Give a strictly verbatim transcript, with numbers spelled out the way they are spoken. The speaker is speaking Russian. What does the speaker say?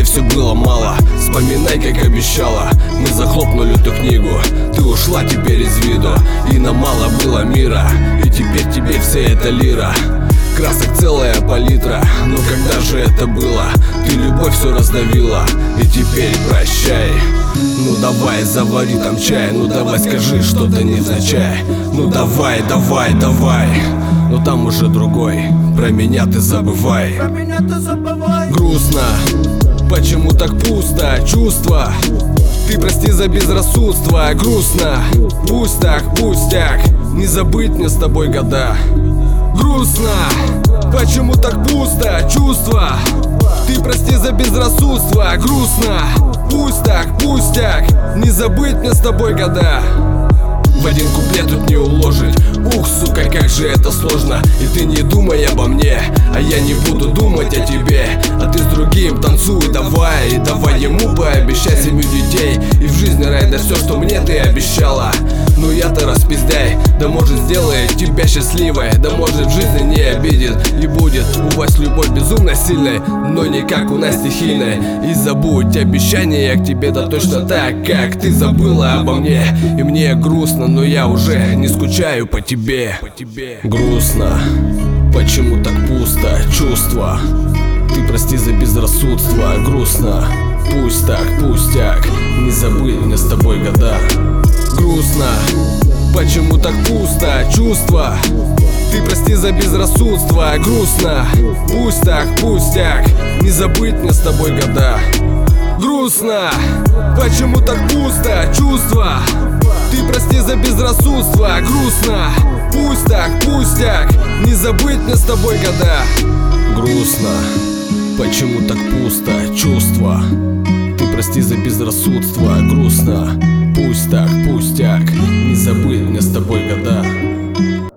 все было мало. Вспоминай, как обещала. Мы захлопнули эту книгу. Ты ушла теперь из виду, и нам мало было мира. И теперь тебе вся эта лира. Красок целая палитра. Но когда же это было? Ты любовь все раздавила. И теперь прощай. Ну давай, завари там чай. Ну давай, скажи что-то невзначай. Ну давай, давай, давай. Но там уже другой. Про меня ты забывай. Грустно, почему так пусто? Чувства, ты прости за безрассудство. Грустно, пусть так, пустяк. Не забыть мне с тобой года. Грустно, почему так пусто? Чувства, ты прости за безрассудство. Грустно, пусть так, пустяк. Не забыть мне с тобой года. В один куплет тут не уложить. Ух, сука, как же это сложно. И ты не думай обо мне, а я не буду думать о тебе. А ты с другим танцуй, давай. И давай ему пообещай семью детей. И в жизни рай, да все, что мне ты обещала. Ну я-то распиздяй, да может сделает тебя счастливой. Да может в жизни не обидит. И будет у вас любовь безумно сильной, но не как у нас стихийной. И забудь обещание я к тебе, да точно так, как ты забыла обо мне. И мне грустно, но я уже не скучаю по тебе. Грустно, почему так пусто? Чувства, ты прости за безрассудство. Грустно, пусть так, пустяк. Не забыть мне с тобой года. Грустно, почему так пусто? Чувства, ты прости за безрассудство. Грустно, пусть так, пустяк. Не забыть мне с тобой года. Грустно, почему так пусто? Чувства, ты прости за безрассудство. Грустно, пусть так, пустяк. Не забыть мне с тобой года. Грустно, почему так пусто? Чувства, ты прости за безрассудство. Грустно, пусть так, пустяк. Не забыть мне с тобой года.